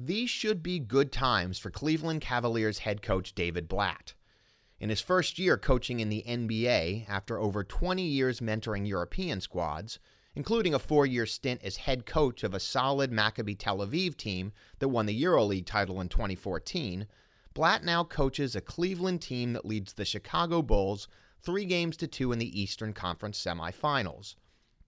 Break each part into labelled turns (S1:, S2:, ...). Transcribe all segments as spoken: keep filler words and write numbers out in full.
S1: These should be good times for Cleveland Cavaliers head coach David Blatt. In his first year coaching in the N B A, after over twenty years mentoring European squads, including a four-year stint as head coach of a solid Maccabi Tel Aviv team that won the EuroLeague title in twenty fourteen, Blatt now coaches a Cleveland team that leads the Chicago Bulls three games to two in the Eastern Conference semifinals.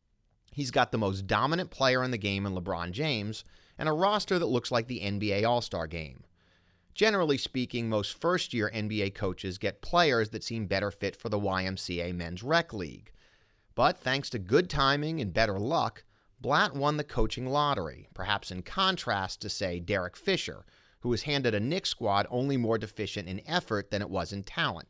S1: He's got the most dominant player in the game in LeBron James, and a roster that looks like the N B A All-Star Game. Generally speaking, most first-year N B A coaches get players that seem better fit for the Y M C A Men's Rec League. But thanks to good timing and better luck, Blatt won the coaching lottery, perhaps in contrast to, say, Derek Fisher, who was handed a Knicks squad only more deficient in effort than it was in talent.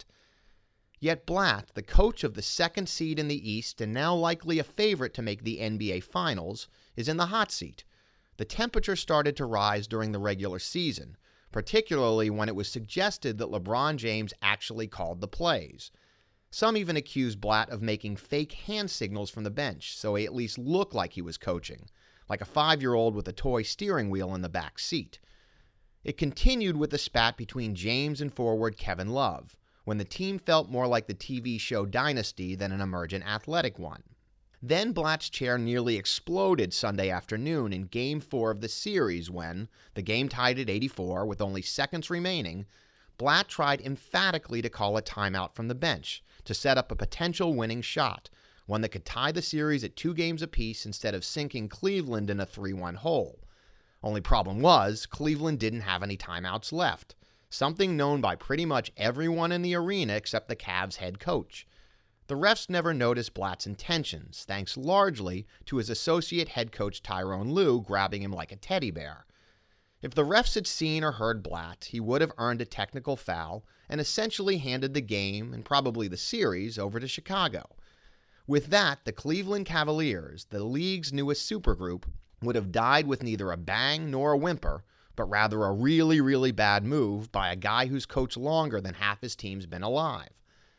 S1: Yet Blatt, the coach of the second seed in the East and now likely a favorite to make the N B A Finals, is in the hot seat. The temperature started to rise during the regular season, particularly when it was suggested that LeBron James actually called the plays. Some even accused Blatt of making fake hand signals from the bench, so he at least looked like he was coaching, like a five-year-old with a toy steering wheel in the back seat. It continued with the spat between James and forward Kevin Love, when the team felt more like the T V show Dynasty than an emergent athletic one. Then Blatt's chair nearly exploded Sunday afternoon in Game four of the series when, the game tied at eighty-four with only seconds remaining, Blatt tried emphatically to call a timeout from the bench to set up a potential winning shot, one that could tie the series at two games apiece instead of sinking Cleveland in a three one hole. Only problem was, Cleveland didn't have any timeouts left, something known by pretty much everyone in the arena except the Cavs head coach. The refs never noticed Blatt's intentions, thanks largely to his associate head coach Tyronn Lue grabbing him like a teddy bear. If the refs had seen or heard Blatt, he would have earned a technical foul and essentially handed the game, and probably the series, over to Chicago. With that, the Cleveland Cavaliers, the league's newest supergroup, would have died with neither a bang nor a whimper, but rather a really, really bad move by a guy who's coached longer than half his team's been alive.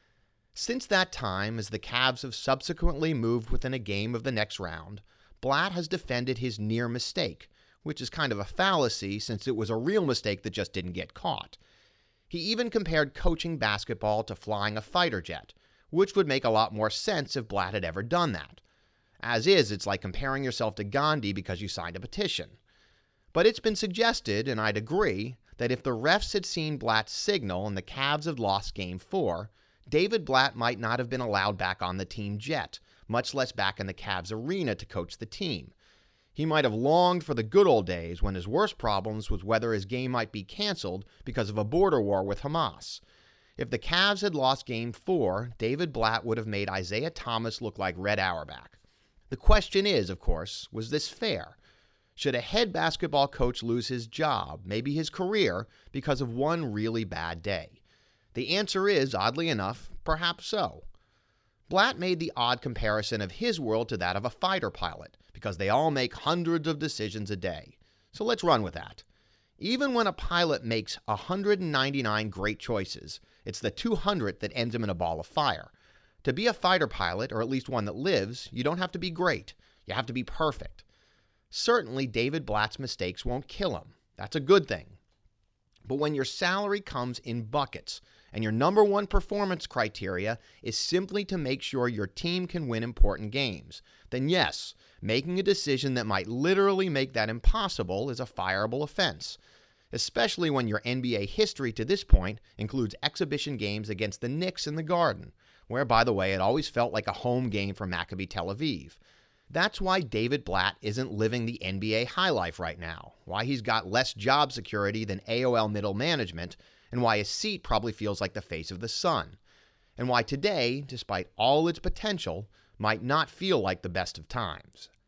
S1: Since that time, as the Cavs have subsequently moved within a game of the next round, Blatt has defended his near mistake, which is kind of a fallacy since it was a real mistake that just didn't get caught. He even compared coaching basketball to flying a fighter jet, which would make a lot more sense if Blatt had ever done that. As is, it's like comparing yourself to Gandhi because you signed a petition. But it's been suggested, and I'd agree, that if the refs had seen Blatt's signal and the Cavs had lost Game four, David Blatt might not have been allowed back on the team jet, much less back in the Cavs arena to coach the team. He might have longed for the good old days when his worst problems was whether his game might be canceled because of a border war with Hamas. If the Cavs had lost Game four, David Blatt would have made Isaiah Thomas look like Red Auerbach. The question is, of course, was this fair? Should a head basketball coach lose his job, maybe his career, because of one really bad day? The answer is, oddly enough, perhaps so. Blatt made the odd comparison of his world to that of a fighter pilot, because they all make hundreds of decisions a day. So let's run with that. Even when a pilot makes one hundred ninety-nine great choices, it's the two hundredth that ends him in a ball of fire. To be a fighter pilot, or at least one that lives, you don't have to be great. You have to be perfect. Certainly, David Blatt's mistakes won't kill him. That's a good thing. But when your salary comes in buckets, and your number one performance criteria is simply to make sure your team can win important games, then yes, making a decision that might literally make that impossible is a fireable offense, especially when your N B A history to this point includes exhibition games against the Knicks in the Garden, where, by the way, it always felt like a home game for Maccabi Tel Aviv. That's why David Blatt isn't living the N B A high life right now, why he's got less job security than A O L middle management, and why his seat probably feels like the face of the sun, and why today, despite all its potential, might not feel like the best of times.